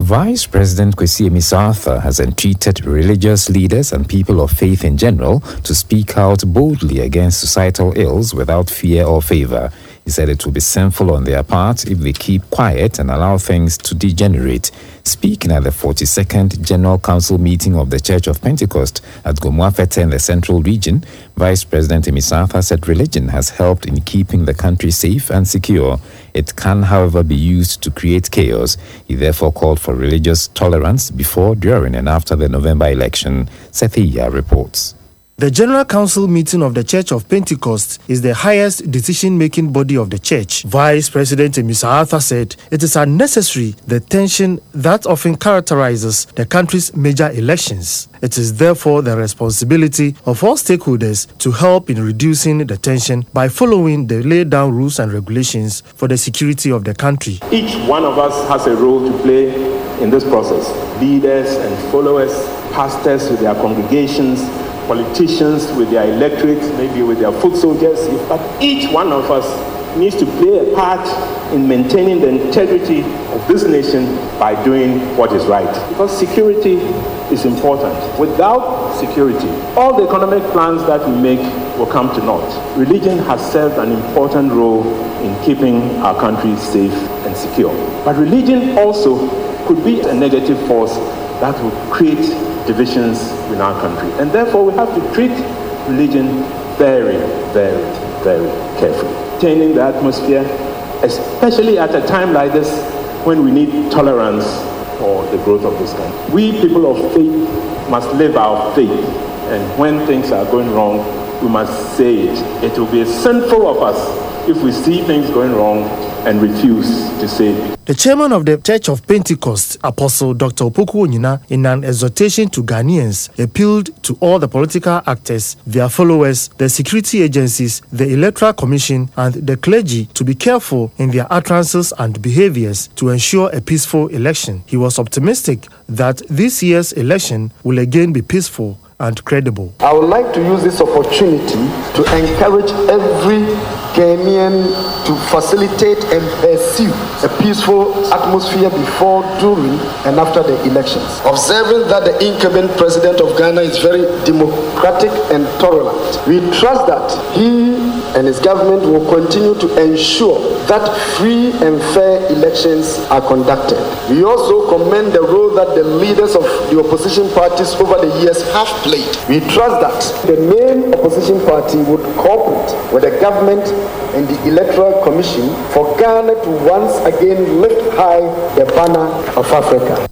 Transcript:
Vice President Kwesi Amissah-Arthur has entreated religious leaders and people of faith in general to speak out boldly against societal ills without fear or favor. He said it will be sinful on their part if they keep quiet and allow things to degenerate. Speaking at the 42nd General Council meeting of the Church of Pentecost at Gomuafete in the Central Region, Vice President Amissah-Arthur said religion has helped in keeping the country safe and secure. It can, however, be used to create chaos. He therefore called for religious tolerance before, during, and after the November election. Sethiya reports. The General Council meeting of the Church of Pentecost is the highest decision-making body of the Church. Vice President Amissah-Arthur said it is unnecessary the tension that often characterizes the country's major elections. It is therefore the responsibility of all stakeholders to help in reducing the tension by following the laid down rules and regulations for the security of the country. Each one of us has a role to play in this process. Leaders and followers, pastors with their congregations, politicians with their electorates, maybe with their foot soldiers, but each one of us needs to play a part in maintaining the integrity of this nation by doing what is right. Because security is important. Without security, all the economic plans that we make will come to naught. Religion has served an important role in keeping our country safe and secure. But religion also could be a negative force that will create divisions in our country. And therefore, we have to treat religion very, very, very carefully. Maintaining the atmosphere, especially at a time like this when we need tolerance for the growth of this country. We people of faith must live our faith. And when things are going wrong, we must say it. It will be sinful of us if we see things going wrong and refuse to say it. The chairman of the Church of Pentecost, Apostle Dr. Opoku Onyina, in an exhortation to Ghanaians, appealed to all the political actors, their followers, the security agencies, the Electoral Commission, and the clergy to be careful in their utterances and behaviors to ensure a peaceful election. He was optimistic that this year's election will again be peaceful and credible. I would like to use this opportunity to encourage every Ghanaian to facilitate and pursue a peaceful atmosphere before, during, and after the elections. Observing that the incumbent president of Ghana is very democratic and tolerant, we trust that he and his government will continue to ensure that free and fair elections are conducted. We also commend the role that the leaders of the opposition parties over the years have played. We trust that the main opposition party would cooperate with the government and the Electoral Commission for Ghana to once again lift high the banner of Africa.